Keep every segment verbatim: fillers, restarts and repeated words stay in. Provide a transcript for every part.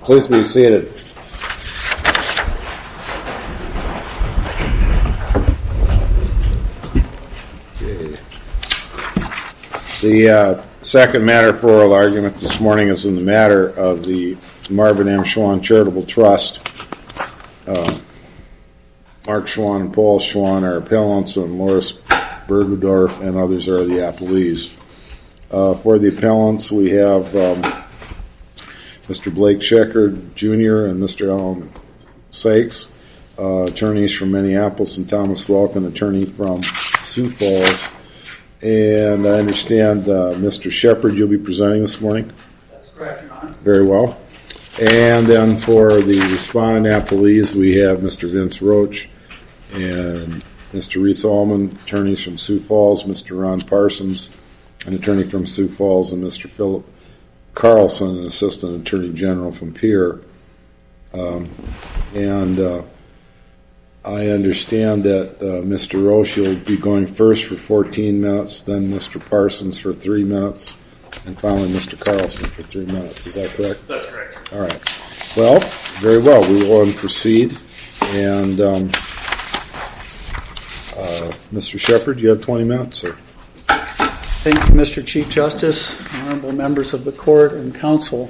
Please be seated. Okay. The uh, second matter for oral argument this morning is in the matter of the Marvin M. Schwann Charitable Trust. Uh, Mark Schwann and Paul Schwann are appellants, and Morris Bergedorf and others are the appellees. Uh, for the appellants, we have um, Mister Blake Sheckard, Junior and Mister Alan Sykes, uh, attorneys from Minneapolis, and Thomas Welkin, attorney from Sioux Falls. And I understand, uh, Mister Shepard, you'll be presenting this morning? That's correct, Your Honor. Very well. And then for the respondent appellees, we have Mister Vince Roach and Mister Reese Allman, attorneys from Sioux Falls, Mister Ron Parsons, an attorney from Sioux Falls, and Mister Philip Carlson, an assistant attorney general from Pierre. Um, and uh, I understand that uh, Mister Roche will be going first for fourteen minutes, then Mister Parsons for three minutes, and finally Mister Carlson for three minutes. Is that correct? That's correct. All right. Well, very well. We will then proceed. And um, uh, Mister Shepard, you have twenty minutes, sir. Thank you, Mister Chief Justice, honorable members of the court and counsel.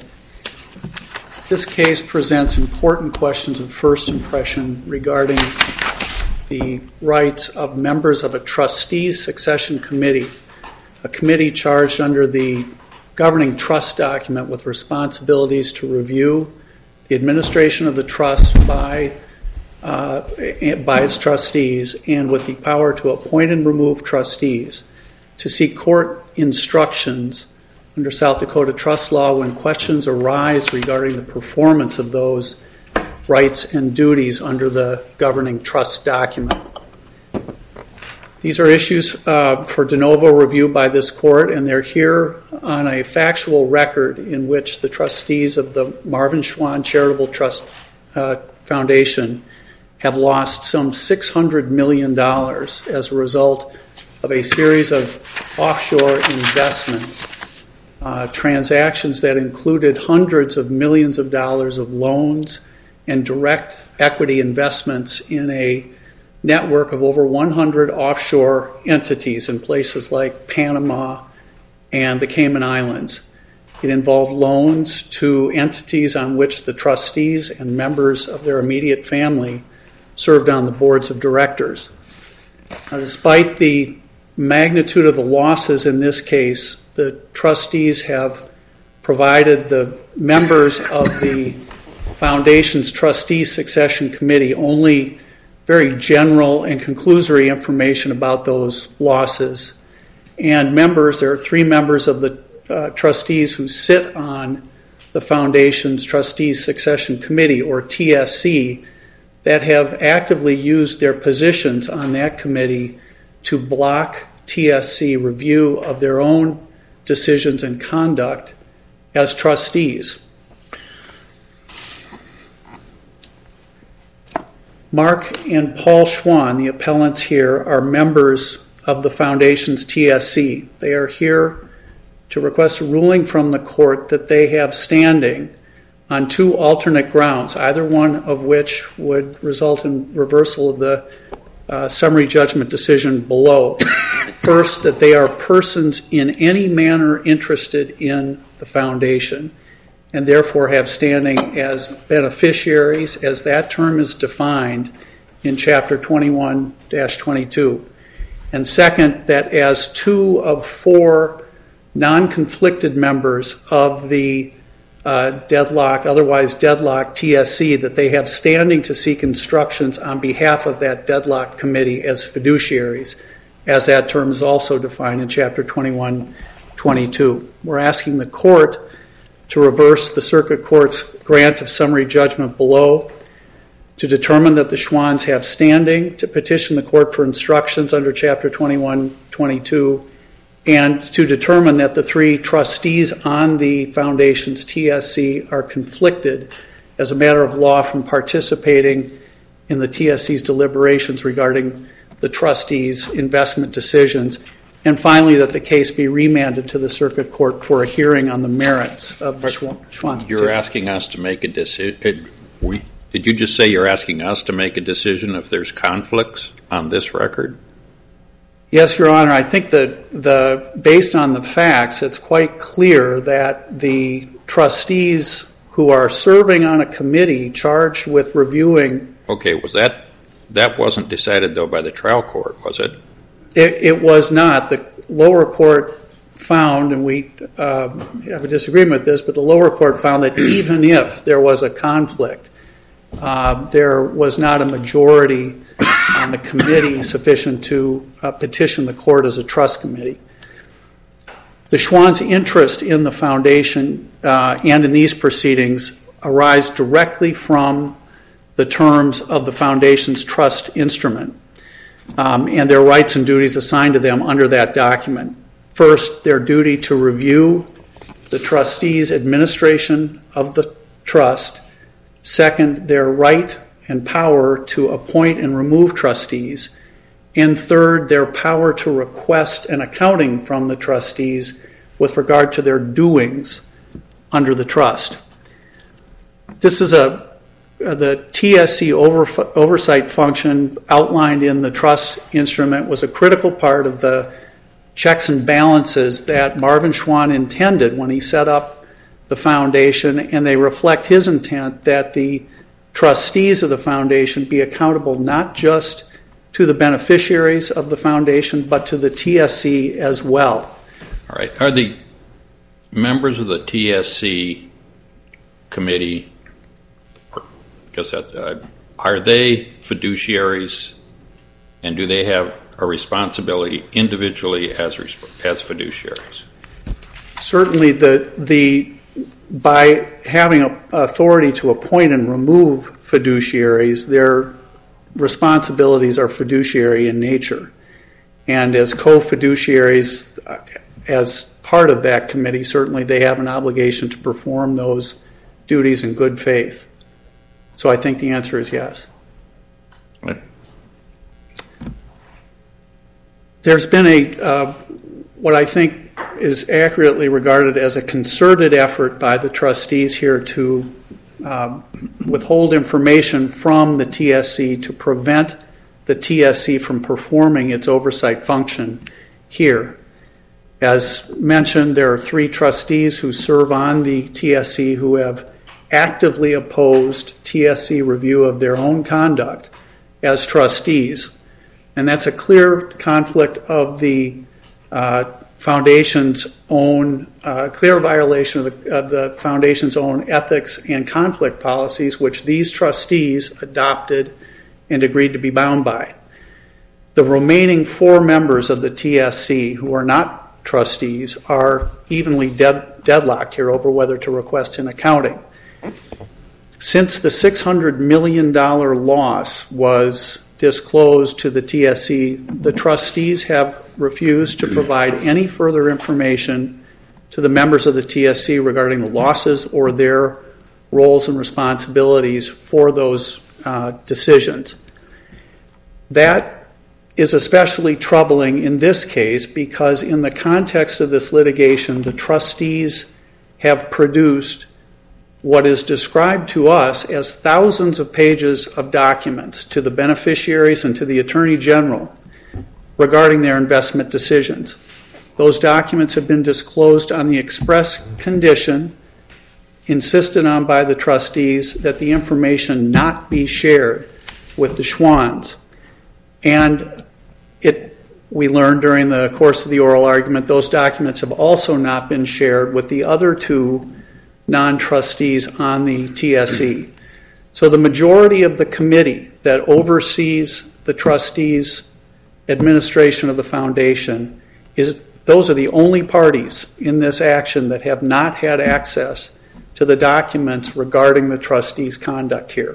This case presents important questions of first impression regarding the rights of members of a trustees succession committee, a committee charged under the governing trust document with responsibilities to review the administration of the trust by uh, by its trustees, and with the power to appoint and remove trustees, to seek court instructions under South Dakota trust law when questions arise regarding the performance of those rights and duties under the governing trust document. These are issues uh, for de novo review by this court, and they're here on a factual record in which the trustees of the Marvin Schwann Charitable Trust uh, Foundation have lost some six hundred million dollars as a result of a series of offshore investments, uh, transactions that included hundreds of millions of dollars of loans and direct equity investments in a network of over one hundred offshore entities in places like Panama and the Cayman Islands. It involved loans to entities on which the trustees and members of their immediate family served on the boards of directors. Now, despite the magnitude of the losses in this case, the trustees have provided the members of the Foundation's Trustee Succession Committee only very general and conclusory information about those losses. And members, there are three members of the uh, trustees who sit on the Foundation's Trustee Succession Committee, or T S C, that have actively used their positions on that committee to block T S C review of their own decisions and conduct as trustees. Mark and Paul Schwann, the appellants here, are members of the Foundation's T S C. They are here to request a ruling from the court that they have standing on two alternate grounds, either one of which would result in reversal of the uh, summary judgment decision below. First, that they are persons in any manner interested in the Foundation, and therefore have standing as beneficiaries, as that term is defined in Chapter twenty-one dash twenty-two. And second, that as two of four non-conflicted members of the uh, deadlocked, otherwise deadlocked T S C, that they have standing to seek instructions on behalf of that deadlocked committee as fiduciaries, as that term is also defined in Chapter twenty-one twenty-two. We're asking the court to reverse the circuit court's grant of summary judgment below, to determine that the Schwanns have standing to petition the court for instructions under Chapter twenty-one twenty-two, and to determine that the three trustees on the Foundation's T S C are conflicted as a matter of law from participating in the T S C's deliberations regarding the trustees' investment decisions, And finally, that the case be remanded to the circuit court for a hearing on the merits of the Schwann's You're petition. asking us to make a decision. We, did you just say you're asking us to make a decision if there's conflicts on this record? Yes, Your Honor. I think that the based on the facts, it's quite clear that the trustees who are serving on a committee charged with reviewing. Okay, was that that wasn't decided though by the trial court, was it? It, it was not. The lower court found, and we uh, have a disagreement with this, but the lower court found that even if there was a conflict, uh, there was not a majority on the committee sufficient to uh, petition the court as a trust committee. The Schwann's interest in the foundation uh, and in these proceedings arise directly from the terms of the foundation's trust instrument um, and their rights and duties assigned to them under that document. First, their duty to review the trustees' administration of the trust. Second, their right and power to appoint and remove trustees. And third, their power to request an accounting from the trustees with regard to their doings under the trust. This is a the T S C over, oversight function outlined in the trust instrument was a critical part of the checks and balances that Marvin Schwann intended when he set up the foundation, and they reflect his intent that the trustees of the foundation be accountable not just to the beneficiaries of the foundation, but to the T S C as well. All right. Are the members of the T S C committee, or I guess that, uh, are they fiduciaries, and do they have a responsibility individually as as fiduciaries? Certainly, the the by having a, authority to appoint and remove fiduciaries, their responsibilities are fiduciary in nature. And as co-fiduciaries, as part of that committee, certainly they have an obligation to perform those duties in good faith. So I think the answer is yes. Right. There's been a, uh, what I think is accurately regarded as a concerted effort by the trustees here to uh, withhold information from the T S C to prevent the T S C from performing its oversight function here. As mentioned, there are three trustees who serve on the T S C who have actively opposed T S C review of their own conduct as trustees. And that's a clear conflict of the uh, foundation's own, uh, clear violation of the, of the foundation's own ethics and conflict policies, which these trustees adopted and agreed to be bound by. The remaining four members of the T S C who are not trustees are evenly dead, deadlocked here over whether to request an accounting. Since the six hundred million dollars loss was disclosed to the T S C, the trustees have refused to provide any further information to the members of the T S C regarding the losses or their roles and responsibilities for those uh, decisions. That is especially troubling in this case because in the context of this litigation, the trustees have produced what is described to us as thousands of pages of documents to the beneficiaries and to the Attorney General regarding their investment decisions. Those documents have been disclosed on the express condition insisted on by the trustees that the information not be shared with the Schwanns. And it, we learned during the course of the oral argument, those documents have also not been shared with the other two non-trustees on the T S C. So the majority of the committee that oversees the trustees' administration of the foundation, is those are the only parties in this action that have not had access to the documents regarding the trustees' conduct here.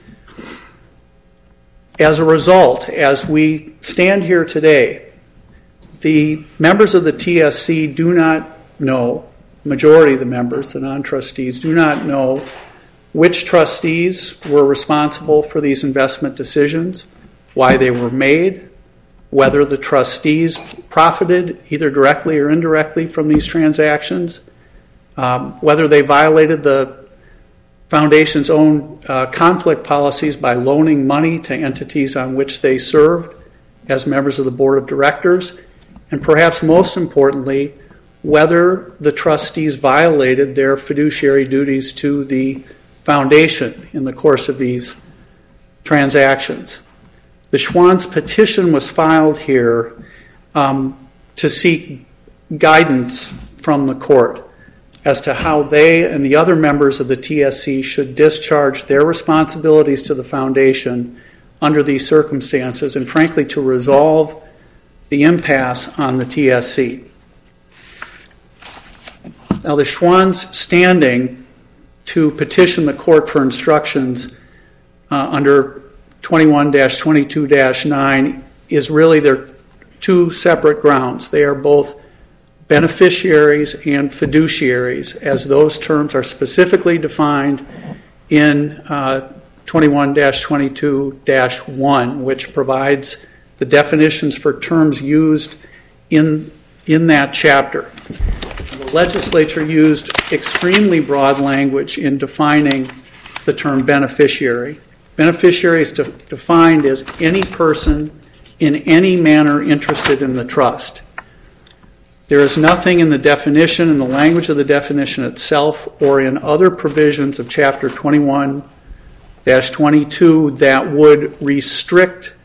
As a result, as we stand here today, the members of the T S C do not know, majority of the members, the non-trustees, do not know which trustees were responsible for these investment decisions, why they were made, whether the trustees profited either directly or indirectly from these transactions, um, whether they violated the foundation's own uh, conflict policies by loaning money to entities on which they served as members of the board of directors, and perhaps most importantly, whether the trustees violated their fiduciary duties to the foundation in the course of these transactions. The Schwann's petition was filed here um, to seek guidance from the court as to how they and the other members of the T S C should discharge their responsibilities to the foundation under these circumstances, and frankly to resolve the impasse on the T S C. Now, the Schwann's standing to petition the court for instructions uh, under twenty-one dash twenty-two dash nine is really their two separate grounds. They are both beneficiaries and fiduciaries, as those terms are specifically defined in uh, twenty-one dash twenty-two dash one, which provides the definitions for terms used in, in that chapter. The legislature used extremely broad language in defining the term beneficiary. Beneficiary is de- defined as any person in any manner interested in the trust. There is nothing in the definition, in the language of the definition itself, or in other provisions of Chapter twenty-one dash twenty-two that would restrict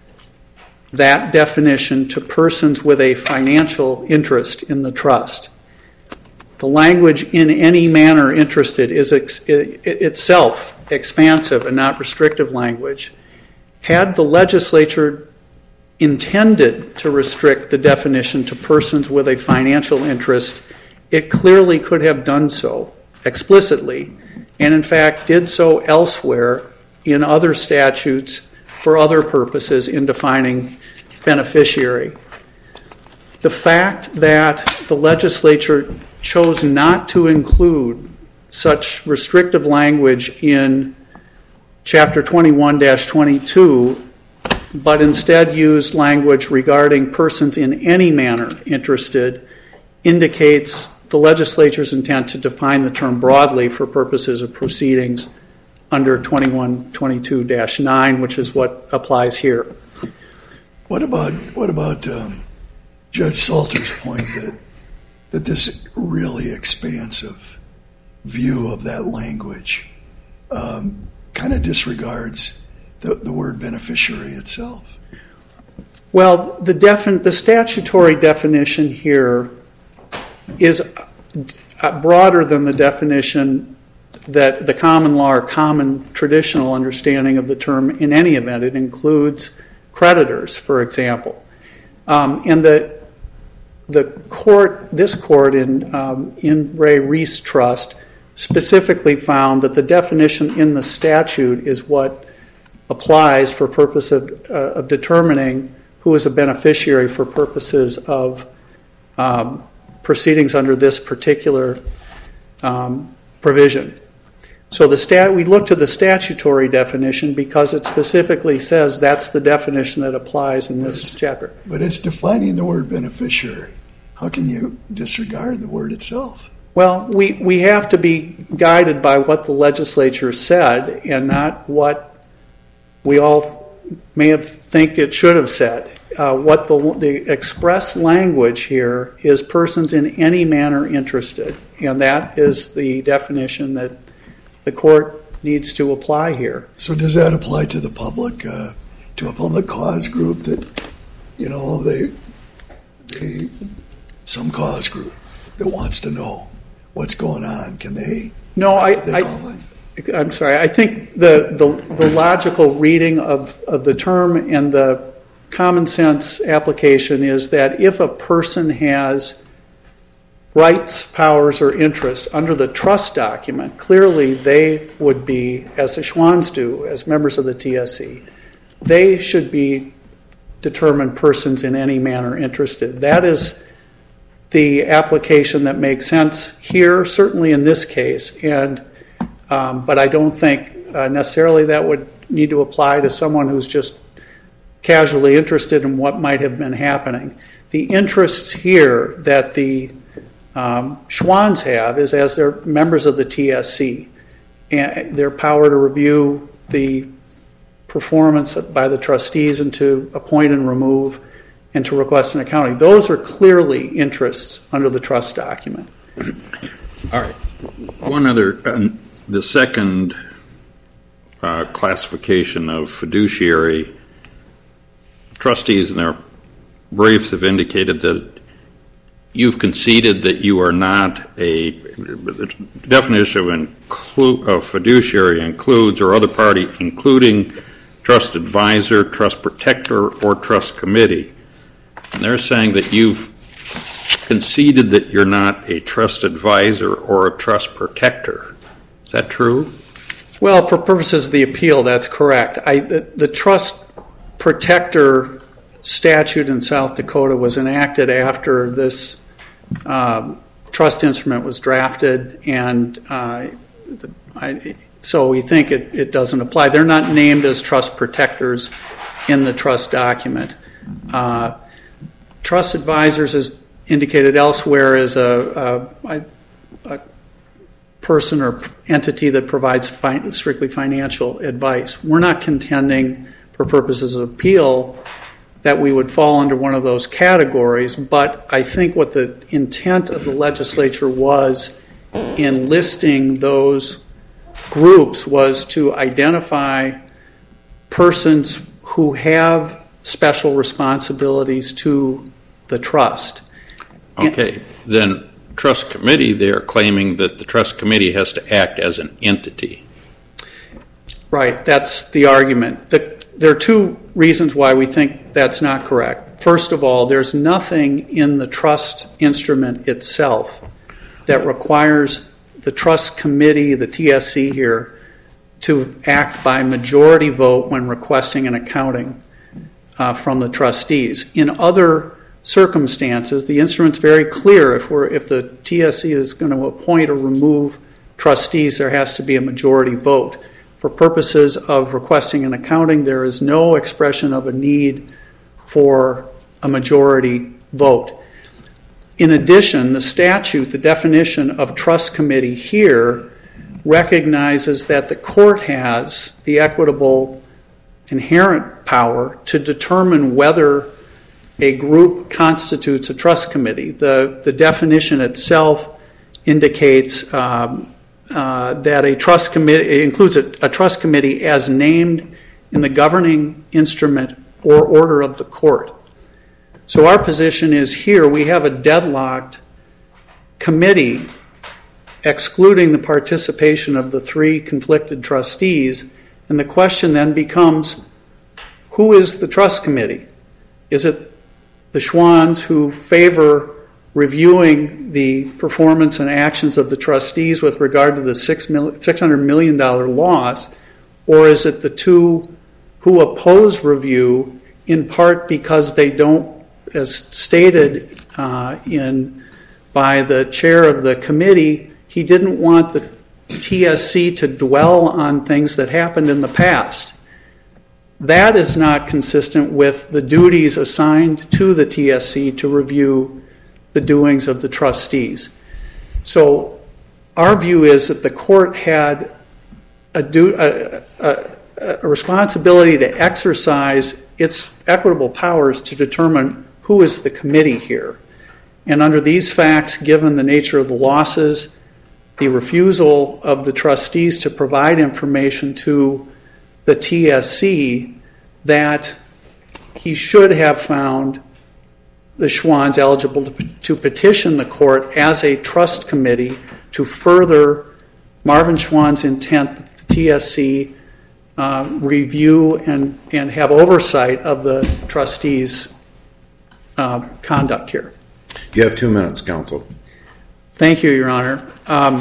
that definition to persons with a financial interest in the trust. The language "in any manner interested" is ex- it, itself expansive and not restrictive language. Had the legislature intended to restrict the definition to persons with a financial interest, it clearly could have done so explicitly, and in fact did so elsewhere in other statutes for other purposes in defining beneficiary. The fact that the legislature chose not to include such restrictive language in Chapter twenty-one dash twenty-two, but instead used language regarding persons in any manner interested, indicates the legislature's intent to define the term broadly for purposes of proceedings under twenty-one twenty-two dash nine, which is what applies here. What about what about um, Judge Salter's point that that this really expansive view of that language um, kind of disregards the, the word beneficiary itself? Well, the defin- the statutory definition here is broader than the definition that the common law or common traditional understanding of the term in any event. It includes creditors, for example. Um, and the the court, this court in um, in Ray Reese Trust specifically found that the definition in the statute is what applies for purpose of, uh, of determining who is a beneficiary for purposes of um, proceedings under this particular um, provision. So the stat we look to the statutory definition because it specifically says that's the definition that applies in this chapter. But it's defining the word beneficiary. How can you disregard the word itself? Well, we, we have to be guided by what the legislature said and not what we all may have think it should have said. Uh, what the, the express language here is persons in any manner interested, and that is the definition that the court needs to apply here. So does that apply to the public, uh, to a public cause group that, you know, they, they, some cause group that wants to know what's going on? Can they? No, I, they I I'm sorry. I think the, the, the logical reading of, of the term and the common sense application is that if a person has rights, powers, or interest under the trust document, clearly they would be, as the Schwanns do, as members of the T S C, they should be determined persons in any manner interested. That is the application that makes sense here, certainly in this case, and um, but I don't think uh, necessarily that would need to apply to someone who's just casually interested in what might have been happening. The interests here that the um, Schwans have is as they're members of the T S C, and their power to review the performance by the trustees and to appoint and remove and to request an accounting. Those are clearly interests under the trust document. All right. One other, uh, the second uh, classification of fiduciary, trustees in their briefs have indicated that you've conceded that you are not a, the definition of, inclu- of fiduciary includes or other party including trust advisor, trust protector, or trust committee. And they're saying that you've conceded that you're not a trust advisor or a trust protector. Is that true? Well, for purposes of the appeal, that's correct. I, the, the trust protector statute in South Dakota was enacted after this um, trust instrument was drafted, and uh, the, I, so we think it, it doesn't apply. They're not named as trust protectors in the trust document. Uh, trust advisors, as indicated elsewhere, is a, a, a person or entity that provides fi- strictly financial advice. We're not contending, for purposes of appeal, that we would fall under one of those categories, but I think what the intent of the legislature was in listing those groups was to identify persons who have special responsibilities to the trust. Okay. Then trust committee, they're claiming that the trust committee has to act as an entity. Right. That's the argument. The, there are two reasons why we think that's not correct. First of all, there's nothing in the trust instrument itself that requires the trust committee, the T S C here, to act by majority vote when requesting an accounting uh, from the trustees. In other circumstances, the instrument's very clear. If we're if the T S C is going to appoint or remove trustees, there has to be a majority vote. For purposes of requesting an accounting, there is no expression of a need for a majority vote. In addition, the statute, the definition of trust committee here, recognizes that the court has the equitable inherent power to determine whether a group constitutes a trust committee. The, the definition itself indicates um, uh, that a trust committee includes a, a trust committee as named in the governing instrument or order of the court. So our position is here we have a deadlocked committee excluding the participation of the three conflicted trustees, and the question then becomes, who is the trust committee? Is it the Schwans who favor reviewing the performance and actions of the trustees with regard to the six hundred million dollars loss, or is it the two who oppose review in part because they don't, as stated uh, in by the chair of the committee, he didn't want the T S C to dwell on things that happened in the past. That is not consistent with the duties assigned to the T S C to review the doings of the trustees. So our view is that the court had a, do, a, a, a responsibility to exercise its equitable powers to determine who is the committee here. And under these facts, given the nature of the losses, the refusal of the trustees to provide information to the T S C, that he should have found the Schwans eligible to, to petition the court as a trust committee to further Marvin Schwan's intent that the T S C uh, review and, and have oversight of the trustees' uh, conduct here. You have two minutes, counsel. Thank you, Your Honor. Um,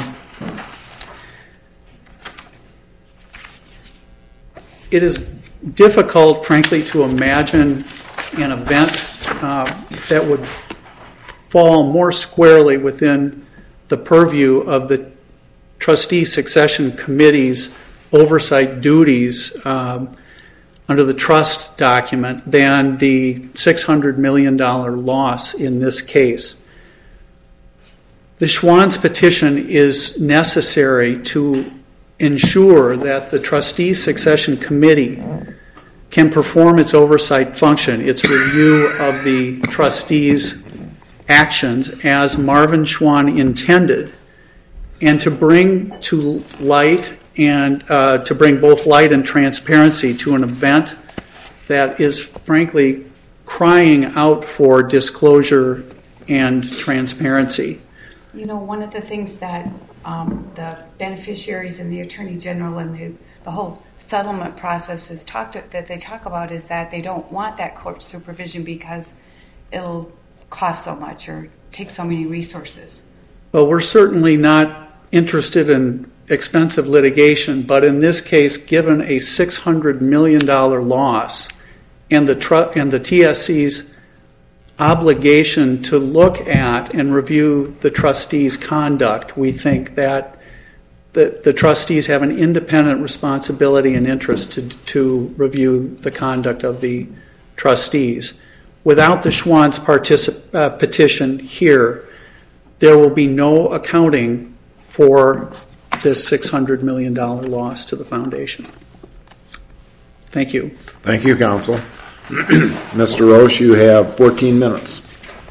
it is difficult, frankly, to imagine an event uh, that would f- fall more squarely within the purview of the trustee succession committee's oversight duties um, under the trust document than the six hundred million dollars loss in this case. The Schwann's petition is necessary to ensure that the trustee succession committee can perform its oversight function, its review of the trustees' actions as Marvin Schwann intended, and to bring to light and uh, to bring both light and transparency to an event that is frankly crying out for disclosure and transparency. You know, one of the things that um, the beneficiaries and the Attorney General and the, the whole settlement process is talked that they talk about is that they don't want that court supervision because it'll cost so much or take so many resources. Well, we're certainly not interested in expensive litigation, but in this case, given a six hundred million dollars loss and the tr- and the T S C's obligation to look at and review the trustees' conduct, we think that the, the trustees have an independent responsibility and interest to, to review the conduct of the trustees. Without the Schwann's particip- uh, petition here, there will be no accounting for this six hundred million dollars loss to the foundation. Thank you. Thank you, counsel. Mister Roche, you have fourteen minutes.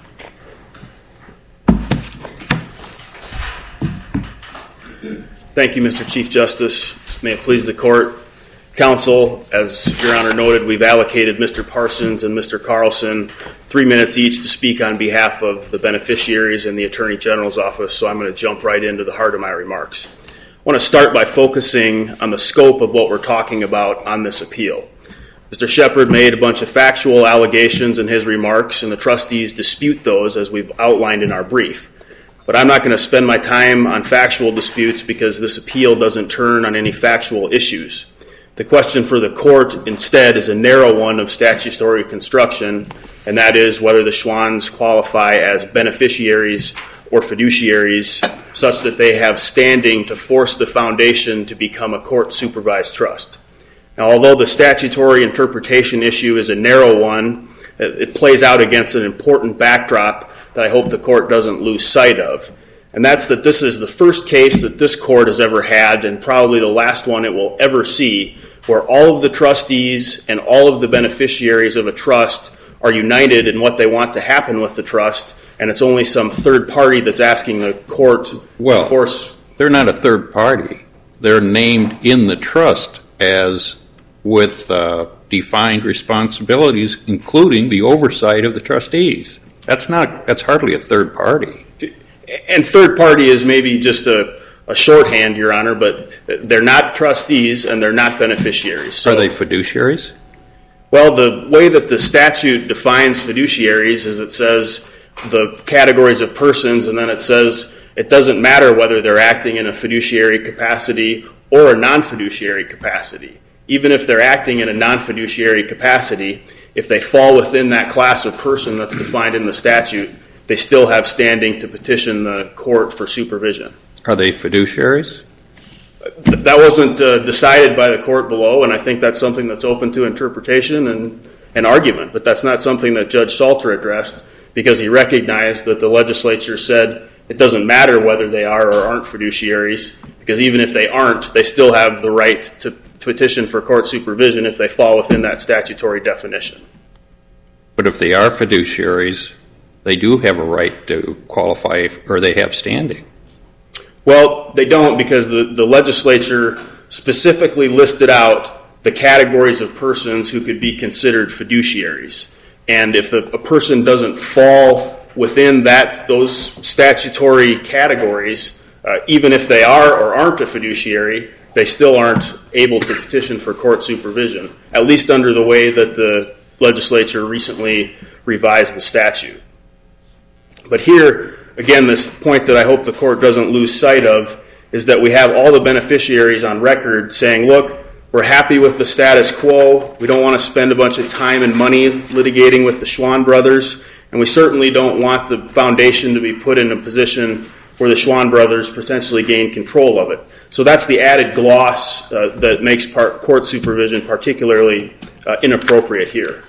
Thank you, Mister Chief Justice. May it please the court. Counsel, as Your Honor noted, we've allocated Mister Parsons and Mister Carlson three minutes each to speak on behalf of the beneficiaries and the Attorney General's office, so I'm going to jump right into the heart of my remarks. I want to start by focusing on the scope of what we're talking about on this appeal. Mister Shepard made a bunch of factual allegations in his remarks, and the trustees dispute those as we've outlined in our brief. But I'm not going to spend my time on factual disputes because this appeal doesn't turn on any factual issues. The question for the court instead is a narrow one of statutory construction, and that is whether the Schwanns qualify as beneficiaries or fiduciaries such that they have standing to force the foundation to become a court-supervised trust. Now, although the statutory interpretation issue is a narrow one, it plays out against an important backdrop that I hope the court doesn't lose sight of. And that's that this is the first case that this court has ever had, and probably the last one it will ever see, where all of the trustees and all of the beneficiaries of a trust are united in what they want to happen with the trust, and it's only some third party that's asking the court well, to force. They're not a third party. They're named in the trust as with uh, defined responsibilities, including the oversight of the trustees. That's not. That's hardly a third party. And third party is maybe just a, a shorthand, Your Honor, but they're not trustees and they're not beneficiaries. So, are they fiduciaries? Well, the way that the statute defines fiduciaries is it says the categories of persons, and then it says it doesn't matter whether they're acting in a fiduciary capacity or a non-fiduciary capacity. Even if they're acting in a non-fiduciary capacity, if they fall within that class of person that's defined in the statute, they still have standing to petition the court for supervision. Are they fiduciaries? That wasn't uh, decided by the court below, and I think that's something that's open to interpretation and, and argument, but that's not something that Judge Salter addressed because he recognized that the legislature said it doesn't matter whether they are or aren't fiduciaries, because even if they aren't, they still have the right to petition for court supervision if they fall within that statutory definition. But if they are fiduciaries, they do have a right to qualify, or they have standing. Well, they don't, because the, the legislature specifically listed out the categories of persons who could be considered fiduciaries. And if the, a person doesn't fall within that those statutory categories, uh, even if they are or aren't a fiduciary, they still aren't able to petition for court supervision, at least under the way that the legislature recently revised the statute. But here, again, this point that I hope the court doesn't lose sight of is that we have all the beneficiaries on record saying, look, we're happy with the status quo. We don't want to spend a bunch of time and money litigating with the Schwann brothers, and we certainly don't want the foundation to be put in a position where the Schwann brothers potentially gain control of it. So that's the added gloss uh, that makes part, court supervision particularly uh, inappropriate here.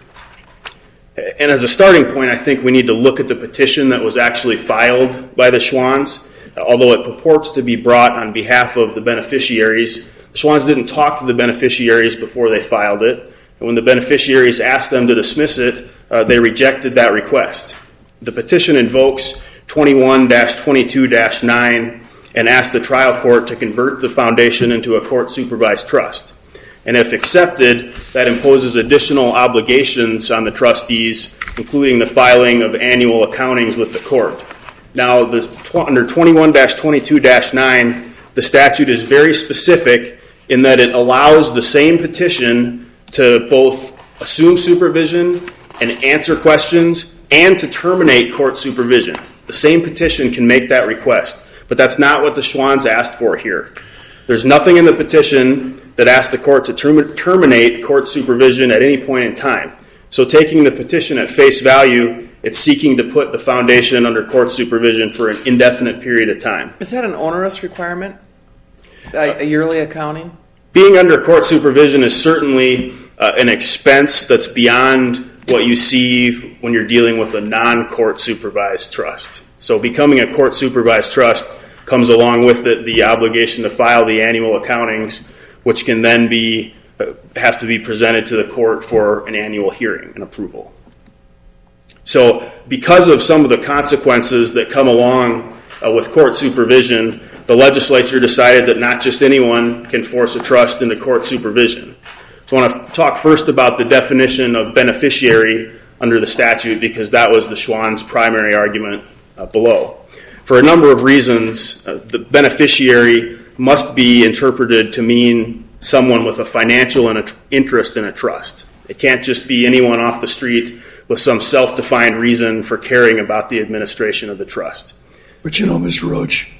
And as a starting point, I think we need to look at the petition that was actually filed by the Schwans. Although it purports to be brought on behalf of the beneficiaries, the Schwans didn't talk to the beneficiaries before they filed it. And when the beneficiaries asked them to dismiss it, uh, they rejected that request. The petition invokes twenty-one dash twenty-two dash nine and asks the trial court to convert the foundation into a court-supervised trust. And if accepted, that imposes additional obligations on the trustees, including the filing of annual accountings with the court. Now, the, under twenty-one dash twenty-two dash nine, the statute is very specific in that it allows the same petition to both assume supervision and answer questions and to terminate court supervision. The same petition can make that request, but that's not what the Schwans asked for here. There's nothing in the petition that asks the court to term- terminate court supervision at any point in time. So taking the petition at face value, it's seeking to put the foundation under court supervision for an indefinite period of time. Is that an onerous requirement, a, a yearly accounting? Being under court supervision is certainly uh, an expense that's beyond what you see when you're dealing with a non-court supervised trust. So becoming a court supervised trust comes along with it the obligation to file the annual accountings, which can then be uh, have to be presented to the court for an annual hearing and approval. So because of some of the consequences that come along uh, with court supervision, the legislature decided that not just anyone can force a trust into court supervision. So I want to talk first about the definition of beneficiary under the statute, because that was the Schwans' primary argument uh, below. For a number of reasons, uh, the beneficiary must be interpreted to mean someone with a financial interest in a trust. It can't just be anyone off the street with some self-defined reason for caring about the administration of the trust. But you know, Mister Roach,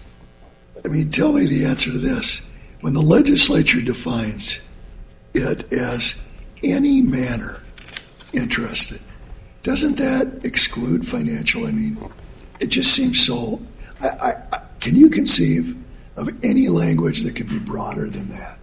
I mean, tell me the answer to this. When the legislature defines it as any manner interested, doesn't that exclude financial? I mean, it just seems so. I, I, I, can you conceive of any language that could be broader than that?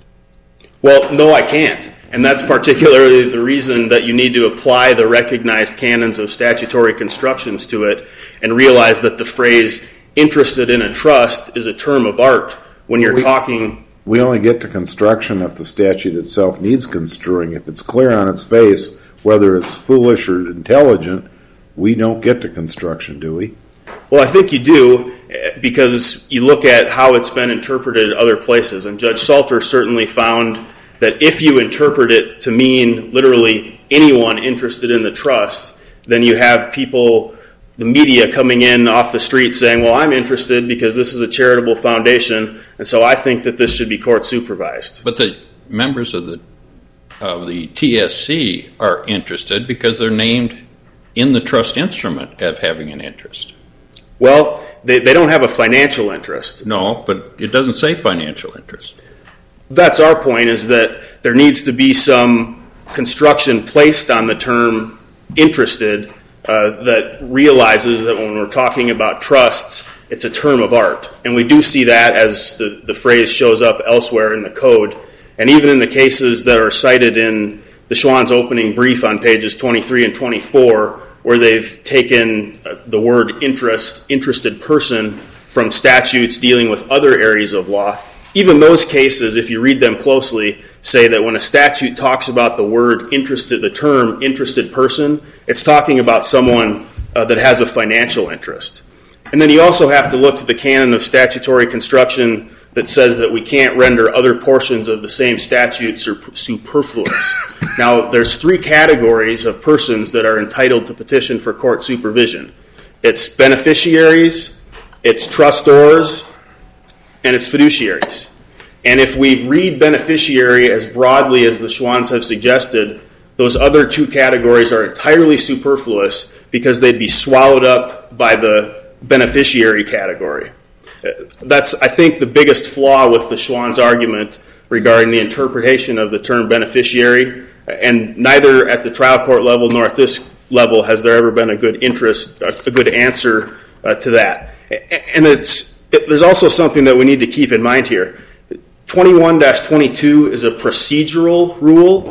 Well, no, I can't. And that's particularly the reason that you need to apply the recognized canons of statutory constructions to it and realize that the phrase interested in a trust is a term of art when you're we, talking. We only get to construction if the statute itself needs construing. If it's clear on its face, whether it's foolish or intelligent, we don't get to construction, do we? Well, I think you do, because you look at how it's been interpreted other places. And Judge Salter certainly found that if you interpret it to mean literally anyone interested in the trust, then you have people, the media, coming in off the street saying, well, I'm interested because this is a charitable foundation, and so I think that this should be court supervised. But the members of the of the T S C are interested because they're named in the trust instrument as having an interest. Well, they, they don't have a financial interest. No, but it doesn't say financial interest. That's our point, is that there needs to be some construction placed on the term interested uh, that realizes that when we're talking about trusts, it's a term of art. And we do see that as the, the phrase shows up elsewhere in the code. And even in the cases that are cited in the Schwans' opening brief on pages twenty-three and twenty-four, where they've taken uh, the word interest, interested person, from statutes dealing with other areas of law, even those cases, if you read them closely, say that when a statute talks about the word interested, the term interested person, it's talking about someone uh, that has a financial interest. And then you also have to look to the canon of statutory construction that says that we can't render other portions of the same statute superfluous. Now, there's three categories of persons that are entitled to petition for court supervision. It's beneficiaries, it's trustors, and it's fiduciaries. And if we read beneficiary as broadly as the Schwans have suggested, those other two categories are entirely superfluous because they'd be swallowed up by the beneficiary category. That's, I think, the biggest flaw with the Schwans' argument regarding the interpretation of the term beneficiary, and neither at the trial court level nor at this level has there ever been a good interest, a good answer uh, to that. And it's it, there's also something that we need to keep in mind here. twenty-one dash twenty-two is a procedural rule,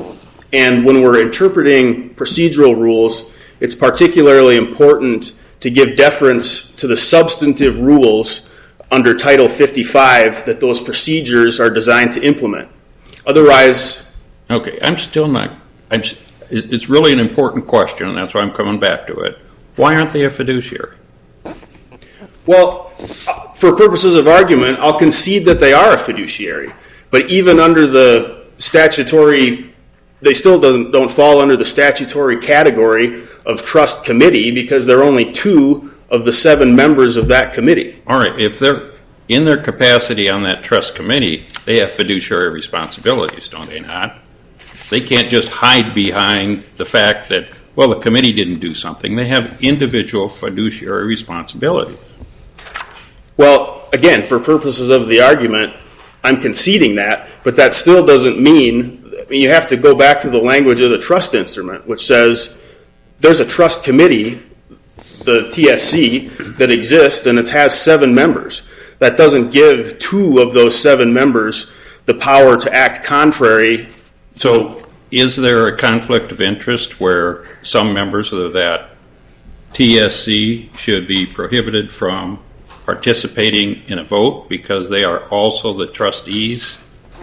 And when we're interpreting procedural rules, it's particularly important to give deference to the substantive rules under Title fifty-five that those procedures are designed to implement. Otherwise... Okay, I'm still not... I'm, it's really an important question, and that's why I'm coming back to it. Why aren't they a fiduciary? Well, for purposes of argument, I'll concede that they are a fiduciary. But even under the statutory, they still don't, don't fall under the statutory category of trust committee because they're only two of the seven members of that committee. All right, if they're in their capacity on that trust committee, they have fiduciary responsibilities, don't they not? They can't just hide behind the fact that, well, the committee didn't do something. They have individual fiduciary responsibilities. Well, again, for purposes of the argument, I'm conceding that, but that still doesn't mean, I mean, you have to go back to the language of the trust instrument, which says there's a trust committee, the T S C, that exists, and it has seven members. That doesn't give two of those seven members the power to act contrary. So is there a conflict of interest where some members of that T S C should be prohibited from participating in a vote because they are also the trustees,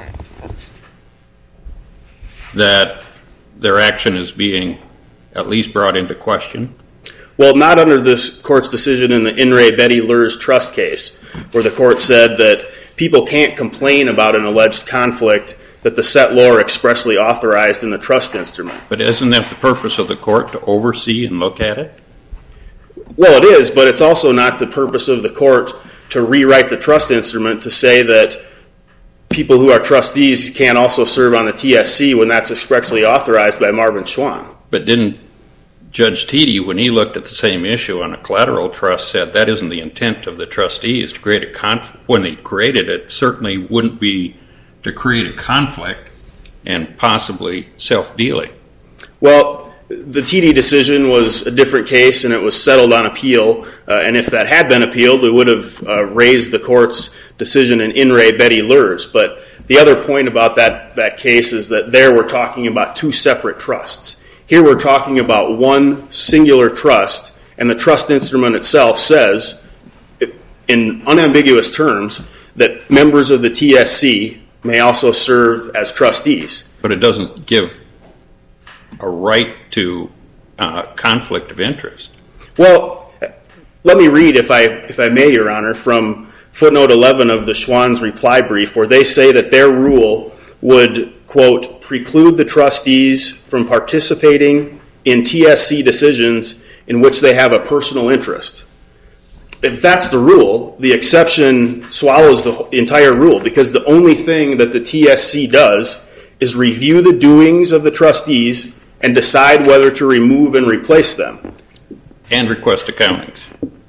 that their action is being at least brought into question? Well, not under this court's decision in the In re Betty Lurs trust case, where the court said that people can't complain about an alleged conflict that the settlor expressly authorized in the trust instrument. But isn't that the purpose of the court, to oversee and look at it? Well, it is, but it's also not the purpose of the court to rewrite the trust instrument to say that people who are trustees can't also serve on the T S C when that's expressly authorized by Marvin Schwann. But didn't Judge Teedy, when he looked at the same issue on a collateral trust, said that isn't the intent of the trustees to create a conflict? When they created it, certainly wouldn't be to create a conflict and possibly self-dealing. Well, the Teedy decision was a different case, and it was settled on appeal. Uh, and if that had been appealed, we would have uh, raised the court's decision in In re Betty Lurs. But the other point about that, that case is that there we're talking about two separate trusts. Here we're talking about one singular trust, and the trust instrument itself says, in unambiguous terms, that members of the T S C may also serve as trustees. But it doesn't give a right to uh, conflict of interest. Well, let me read, if I if I may, Your Honor, from footnote eleven of the Schwann's reply brief, where they say that their rule would, quote, preclude the trustees from participating in T S C decisions in which they have a personal interest. If that's the rule, the exception swallows the entire rule, because the only thing that the T S C does is review the doings of the trustees and decide whether to remove and replace them. And request accountings.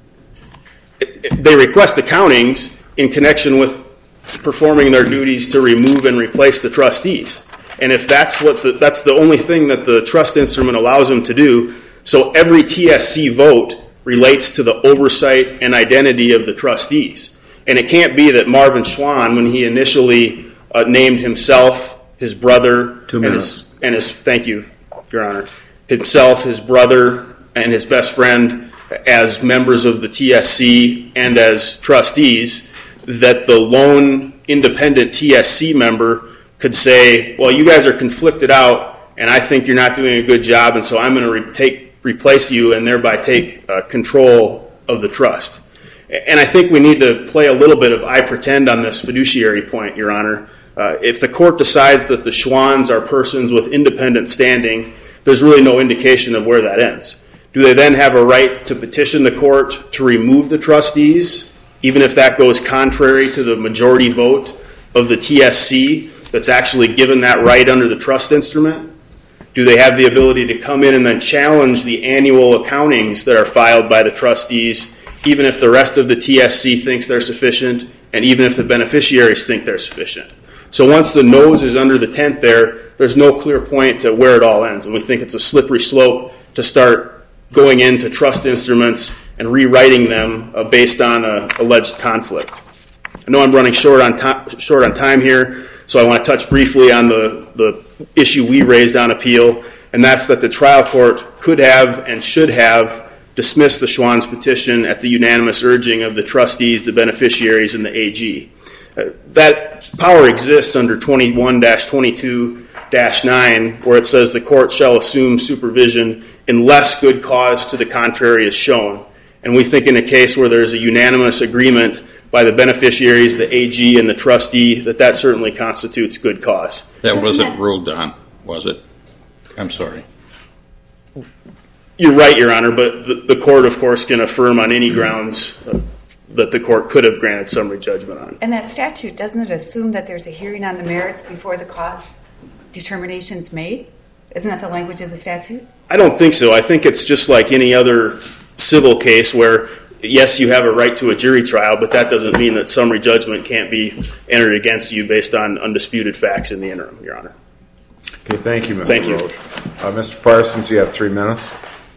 They request accountings in connection with performing their duties to remove and replace the trustees. And if that's what the, that's the only thing that the trust instrument allows them to do, so every T S C vote relates to the oversight and identity of the trustees. And it can't be that Marvin Schwann, when he initially uh, named himself, his brother, Two and his, and his, thank you, Your Honor, himself, his brother, and his best friend as members of the T S C and as trustees, that the lone independent T S C member could say, well, you guys are conflicted out, and I think you're not doing a good job, and so I'm going to re- take replace you and thereby take uh, control of the trust. And I think we need to play a little bit of I pretend on this fiduciary point, Your Honor. Uh, if the court decides that the Schwanns are persons with independent standing, there's really no indication of where that ends. Do they then have a right to petition the court to remove the trustees, even if that goes contrary to the majority vote of the T S C that's actually given that right under the trust instrument? Do they have the ability to come in and then challenge the annual accountings that are filed by the trustees, even if the rest of the T S C thinks they're sufficient, and even if the beneficiaries think they're sufficient? So once the nose is under the tent there, there's no clear point to where it all ends. And we think it's a slippery slope to start going into trust instruments and rewriting them uh, based on an alleged conflict. I know I'm running short on, to- short on time here, so I want to touch briefly on the, the issue we raised on appeal, and that's that the trial court could have and should have dismissed the Schwann's petition at the unanimous urging of the trustees, the beneficiaries, and the A G. Uh, that power exists under twenty-one twenty-two nine, where it says the court shall assume supervision unless good cause to the contrary is shown. And we think in a case where there's a unanimous agreement by the beneficiaries, the A G, and the trustee, that that certainly constitutes good cause. That Doesn't wasn't that- ruled on, was it? I'm sorry. You're right, Your Honor, but the, the court, of course, can affirm on any grounds uh, that the court could have granted summary judgment on. And that statute, doesn't it assume that there's a hearing on the merits before the cause determination's made? Isn't that the language of the statute? I don't think so. I think it's just like any other civil case where, yes, you have a right to a jury trial, but that doesn't mean that summary judgment can't be entered against you based on undisputed facts in the interim, Your Honor. Okay, thank you, Mister Thank you. Roach. Uh, Mister Parsons, you have three minutes.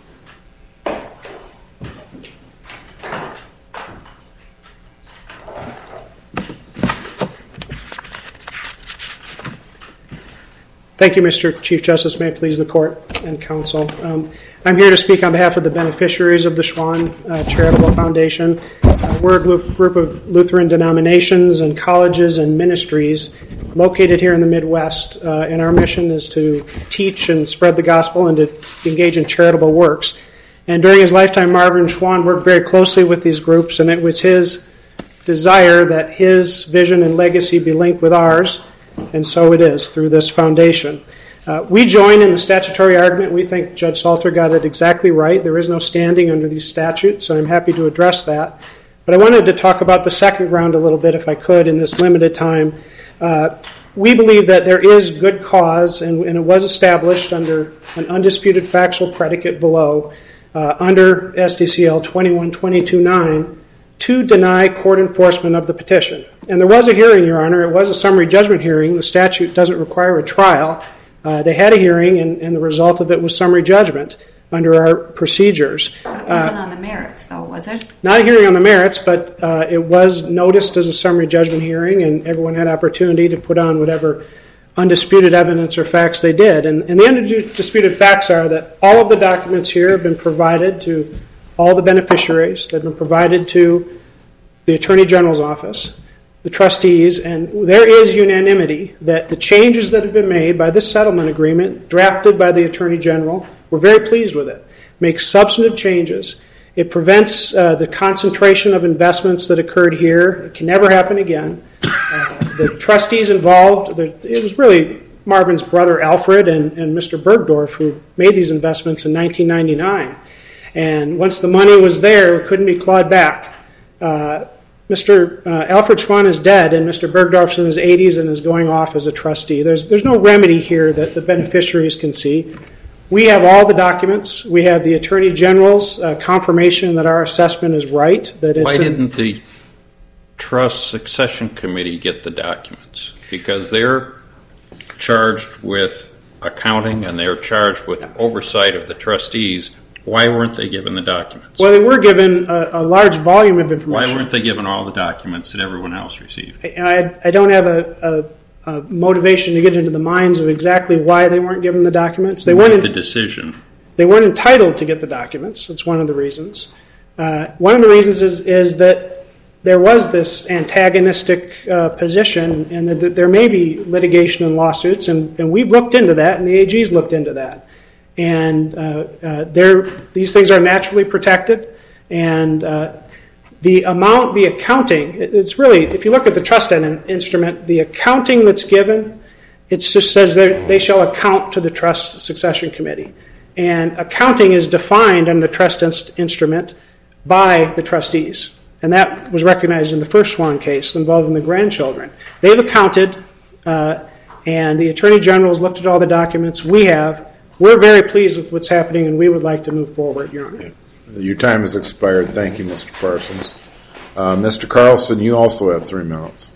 Thank you, Mister Chief Justice. May it please the court and counsel. Um, I'm here to speak on behalf of the beneficiaries of the Schwann uh, Charitable Foundation. Uh, we're a group of Lutheran denominations and colleges and ministries located here in the Midwest, uh, and our mission is to teach and spread the gospel and to engage in charitable works. And during his lifetime, Marvin Schwann worked very closely with these groups, and it was his desire that his vision and legacy be linked with ours. And so it is through this foundation. Uh, we join in the statutory argument. We think Judge Salter got it exactly right. There is no standing under these statutes, so I'm happy to address that. But I wanted to talk about the second ground a little bit, if I could, in this limited time. Uh, we believe that there is good cause, and, and it was established under an undisputed factual predicate below, uh, under S D C L twenty-one twenty-two nine, to deny court enforcement of the petition. And there was a hearing, Your Honor. It was a summary judgment hearing. The statute doesn't require a trial. Uh, they had a hearing, and, and the result of it was summary judgment under our procedures. It wasn't uh, on the merits, though, was it? Not a hearing on the merits, but uh, it was noticed as a summary judgment hearing, and everyone had opportunity to put on whatever undisputed evidence or facts they did. And, and the undisputed facts are that all of the documents here have been provided to all the beneficiaries. They've been provided to the Attorney General's office, the trustees, and there is unanimity that the changes that have been made by this settlement agreement, drafted by the Attorney General, we're very pleased with it. Makes substantive changes. It prevents uh, the concentration of investments that occurred here. It can never happen again. Uh, the trustees involved, the, it was really Marvin's brother Alfred and, and Mister Bergdorf who made these investments in nineteen ninety-nine. And once the money was there, it couldn't be clawed back. Uh, Mister Uh, Alfred Schwann is dead, and Mister Bergdorf's in his eighties and is going off as a trustee. There's there's no remedy here that the beneficiaries can see. We have all the documents. We have the Attorney General's uh, confirmation that our assessment is right. That it's Why in, didn't the Trust Succession Committee get the documents? Because they're charged with accounting and they're charged with oversight of the trustees. Why weren't they given the documents? Well, they were given a, a large volume of information. Why weren't they given all the documents that everyone else received? I, I don't have a, a, a motivation to get into the minds of exactly why they weren't given the documents. They weren't the decision. They weren't entitled to get the documents. That's one of the reasons. Uh, one of the reasons is is that there was this antagonistic uh, position, and that, that there may be litigation and lawsuits, and, and we've looked into that, and the A G's looked into that. And uh, uh, these things are naturally protected, and uh, the amount, the accounting, it's really, if you look at the trust instrument, the accounting that's given, it just says that they shall account to the Trust Succession Committee. And accounting is defined in the trust inst- instrument by the trustees. And that was recognized in the first Schwann case involving the grandchildren. They've accounted, uh, and the Attorney General's looked at all the documents. We have. We're very pleased with what's happening, and we would like to move forward, Your Honor. Your time has expired. Thank you, Mister Parsons. Uh, Mister Carlson, you also have three minutes.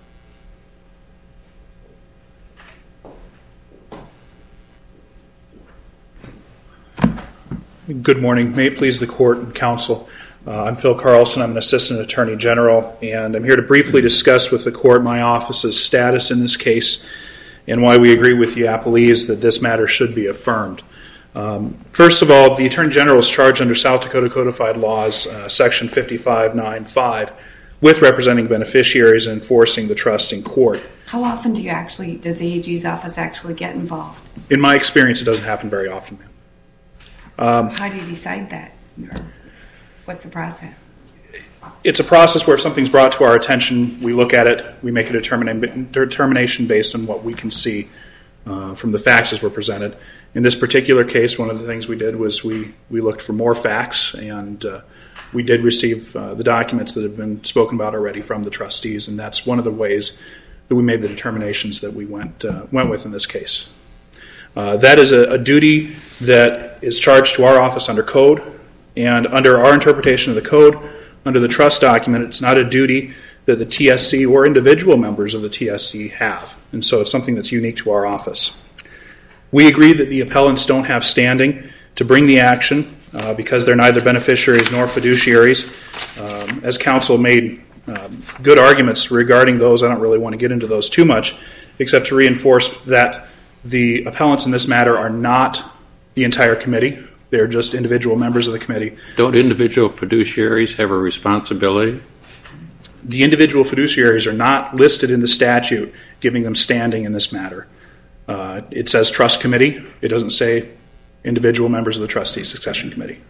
Good morning. May it please the Court and Counsel. Uh, I'm Phil Carlson. I'm an Assistant Attorney General, and I'm here to briefly discuss with the Court my office's status in this case and why we agree with the appellees that this matter should be affirmed. Um, first of all, the Attorney General is charged under South Dakota Codified Laws, uh, Section fifty-five ninety-five, with representing beneficiaries and enforcing the trust in court. How often do you actually, does the A G's office actually get involved? In my experience, it doesn't happen very often, ma'am. Um, How do you decide that? Or what's the process? It's a process where if something's brought to our attention, we look at it, we make a determina- determination based on what we can see uh, from the facts as were presented. In this particular case, one of the things we did was we, we looked for more facts, and uh, we did receive uh, the documents that have been spoken about already from the trustees, and that's one of the ways that we made the determinations that we went uh, went with in this case. Uh, that is a, a duty that is charged to our office under code, and under our interpretation of the code, under the trust document, it's not a duty that the T S C or individual members of the T S C have, and so it's something that's unique to our office. We agree that the appellants don't have standing to bring the action uh, because they're neither beneficiaries nor fiduciaries. Um, as counsel made um, good arguments regarding those, I don't really want to get into those too much, except to reinforce that the appellants in this matter are not the entire committee. They're just individual members of the committee. Don't individual fiduciaries have a responsibility? The individual fiduciaries are not listed in the statute giving them standing in this matter. Uh, it says trust committee. It doesn't say individual members of the trustee succession committee.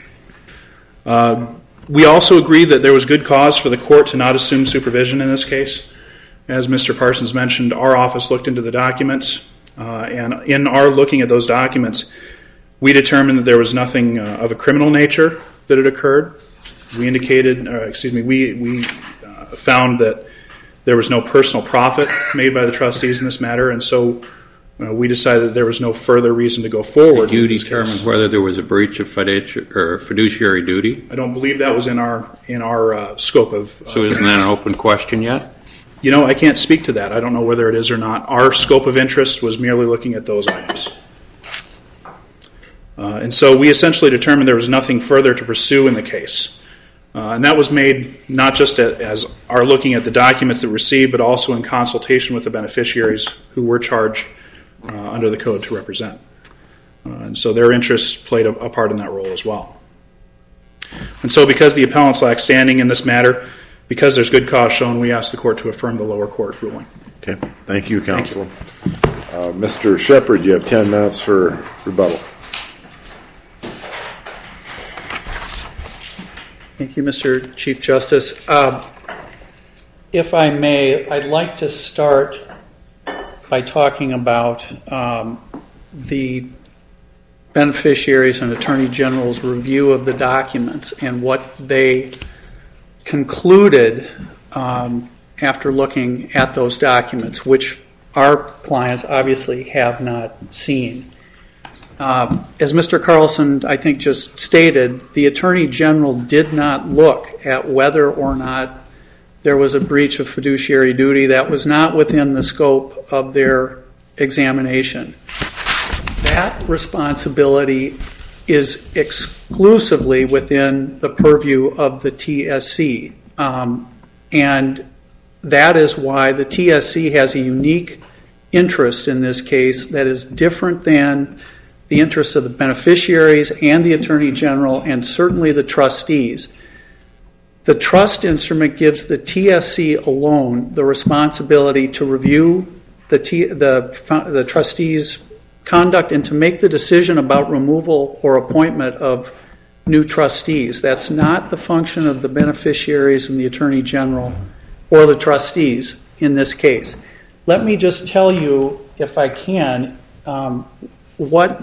Uh, we also agree that there was good cause for the court to not assume supervision in this case. As Mister Parsons mentioned, our office looked into the documents, uh, and in our looking at those documents, we determined that there was nothing uh, of a criminal nature that had occurred. We indicated, uh, excuse me, we, we uh, found that there was no personal profit made by the trustees in this matter, and so uh, we decided that there was no further reason to go forward. Did you determine whether there was a breach of fiduci- or fiduciary duty? I don't believe that was in our in our uh, scope of. Uh, so isn't that an open question yet? You know, I can't speak to that. I don't know whether it is or not. Our scope of interest was merely looking at those items. Uh, and so we essentially determined there was nothing further to pursue in the case. Uh, and that was made not just at, as our looking at the documents that were received, but also in consultation with the beneficiaries who were charged uh, under the code to represent. Uh, and so their interests played a, a part in that role as well. And so because the appellants lack standing in this matter, because there's good cause shown, we ask the court to affirm the lower court ruling. Okay. Thank you, counsel. Thank you. Uh, Mister Shepard, you have ten minutes for rebuttal. Thank you, Mister Chief Justice. Uh, if I may, I'd like to start by talking about um, the beneficiaries and Attorney General's review of the documents and what they concluded um, after looking at those documents, which our clients obviously have not seen. Uh, as Mister Carlson, I think, just stated, the Attorney General did not look at whether or not there was a breach of fiduciary duty. That was not within the scope of their examination. That responsibility is exclusively within the purview of the T S C. Um, and that is why the T S C has a unique interest in this case that is different than the interests of the beneficiaries and the Attorney General and certainly the trustees. The trust instrument gives the T S C alone the responsibility to review the, T, the, the trustees' conduct and to make the decision about removal or appointment of new trustees. That's not the function of the beneficiaries and the Attorney General or the trustees in this case. Let me just tell you, if I can, um, what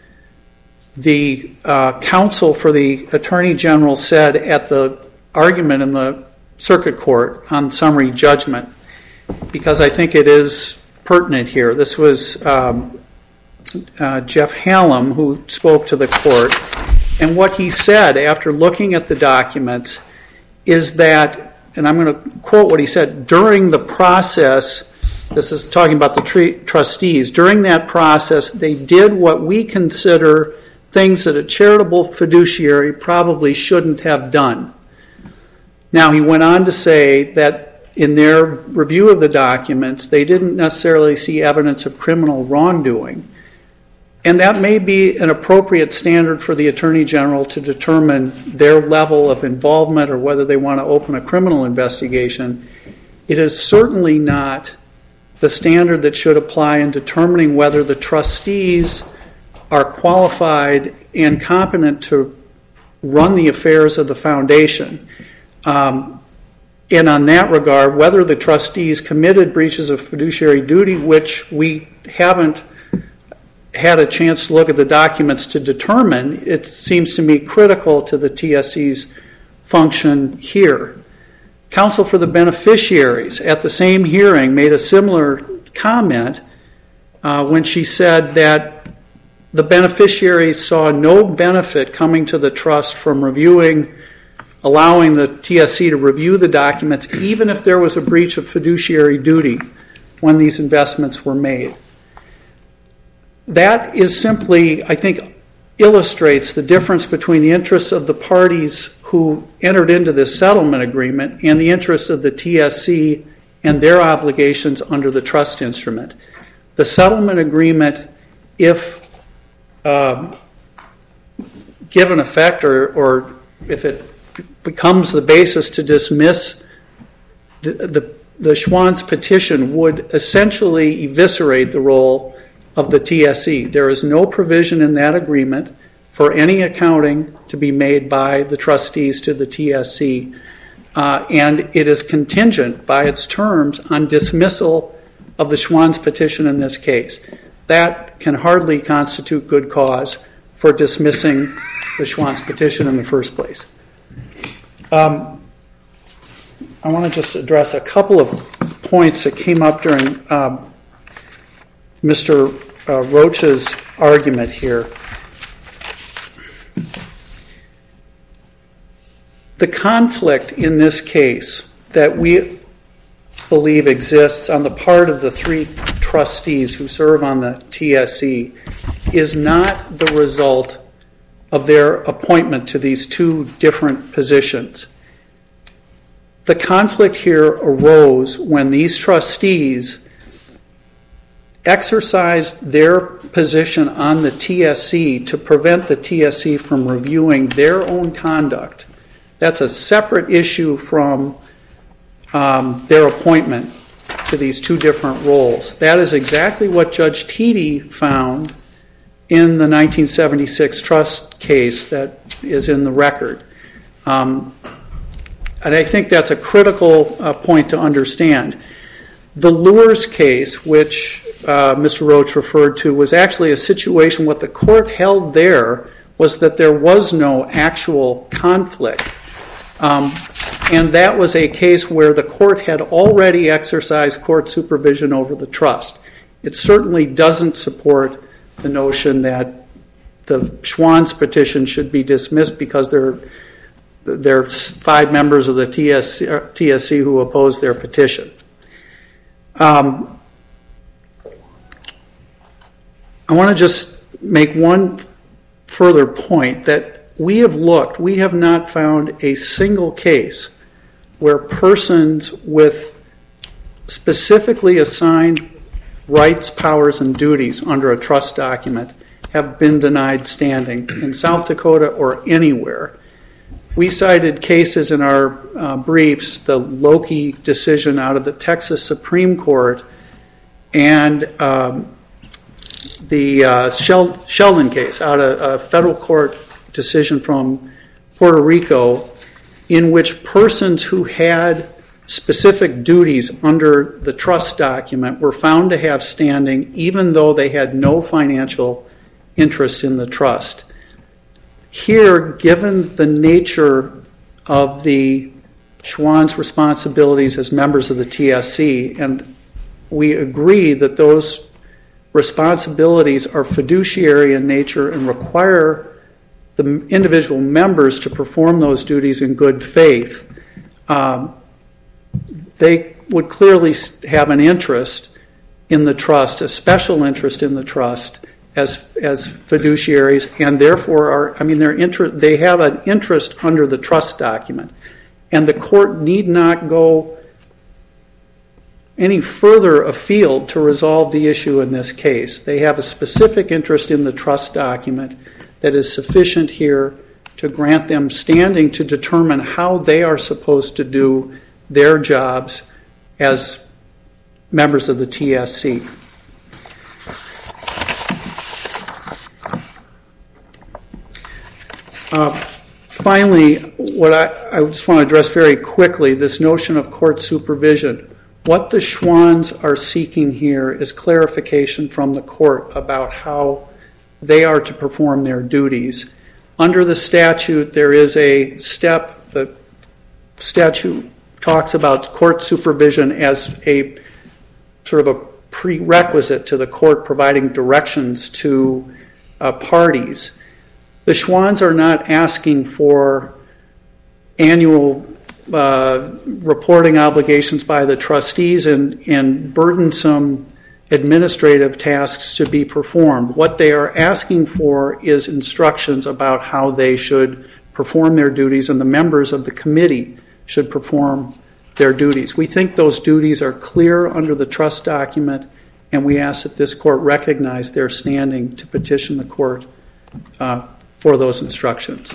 the uh, counsel for the Attorney General said at the argument in the circuit court on summary judgment, because I think it is pertinent here. This was um, uh, Jeff Hallam who spoke to the court, and what he said after looking at the documents is that, and I'm going to quote what he said, during the process, this is talking about the tr- trustees, during that process they did what we consider things that a charitable fiduciary probably shouldn't have done. Now, he went on to say that in their review of the documents, they didn't necessarily see evidence of criminal wrongdoing. And that may be an appropriate standard for the Attorney General to determine their level of involvement or whether they want to open a criminal investigation. It is certainly not the standard that should apply in determining whether the trustees are qualified and competent to run the affairs of the foundation. Um, and on that regard, whether the trustees committed breaches of fiduciary duty, which we haven't had a chance to look at the documents to determine, it seems to me critical to the T S C's function here. Counsel for the beneficiaries at the same hearing made a similar comment uh, when she said that the beneficiaries saw no benefit coming to the trust from reviewing, allowing the T S C to review the documents, even if there was a breach of fiduciary duty when these investments were made. That is simply, I think, illustrates the difference between the interests of the parties who entered into this settlement agreement and the interests of the T S C and their obligations under the trust instrument. The settlement agreement, if um, given effect or, or if it becomes the basis to dismiss the, the, the Schwann's petition, would essentially eviscerate the role of the T S C. There is no provision in that agreement for any accounting to be made by the trustees to the T S C, uh, and it is contingent by its terms on dismissal of the Schwann's petition in this case. That can hardly constitute good cause for dismissing the Schwann's petition in the first place. Um, I want to just address a couple of points that came up during um, Mister Uh, Roach's argument here. The conflict in this case that we believe exists on the part of the three trustees who serve on the T S C is not the result of their appointment to these two different positions. The conflict here arose when these trustees exercised their position on the T S C to prevent the T S C from reviewing their own conduct. That's a separate issue from um, their appointment to these two different roles. That is exactly what Judge Teedy found in the nineteen seventy-six trust case that is in the record. Um, and I think that's a critical uh, point to understand. The Lures case, which uh, Mister Roach referred to, was actually a situation. What the court held there was that there was no actual conflict. Um, and that was a case where the court had already exercised court supervision over the trust. It certainly doesn't support the notion that the Schwann's petition should be dismissed because there, there are five members of the T S C, T S C who opposed their petition. Um, I want to just make one further point that we have looked, we have not found a single case where persons with specifically assigned rights, powers, and duties under a trust document have been denied standing in South Dakota or anywhere. We cited cases in our uh, briefs, the Loki decision out of the Texas Supreme Court and um, the uh, Shel- Sheldon case out of a federal court decision from Puerto Rico, in which persons who had specific duties under the trust document were found to have standing even though they had no financial interest in the trust. Here, given the nature of the Schwann's responsibilities as members of the T S C, and we agree that those responsibilities are fiduciary in nature and require the individual members to perform those duties in good faith, um, they would clearly have an interest in the trust, a special interest in the trust as as fiduciaries, and therefore are, I mean, they're inter- they have an interest under the trust document. And the court need not go any further afield to resolve the issue in this case. They have a specific interest in the trust document that is sufficient here to grant them standing to determine how they are supposed to do their jobs as members of the T S C. Uh, finally, what I, I just want to address very quickly, this notion of court supervision. What the Schwans are seeking here is clarification from the court about how they are to perform their duties. Under the statute, there is a step, the statute talks about court supervision as a sort of a prerequisite to the court providing directions to uh, parties. The Schwans are not asking for annual uh, reporting obligations by the trustees and, and burdensome administrative tasks to be performed. What they are asking for is instructions about how they should perform their duties, and the members of the committee should perform their duties. We think those duties are clear under the trust document, and we ask that this court recognize their standing to petition the court uh, for those instructions.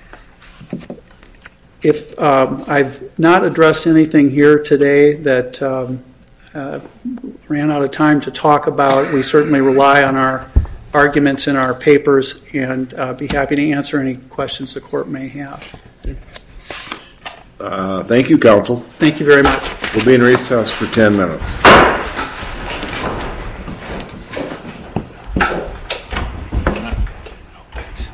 If um, I've not addressed anything here today that um, uh, ran out of time to talk about, we certainly rely on our arguments in our papers and uh, be happy to answer any questions the court may have. Uh, thank you, counsel. Thank you very much. We'll be in recess for ten minutes.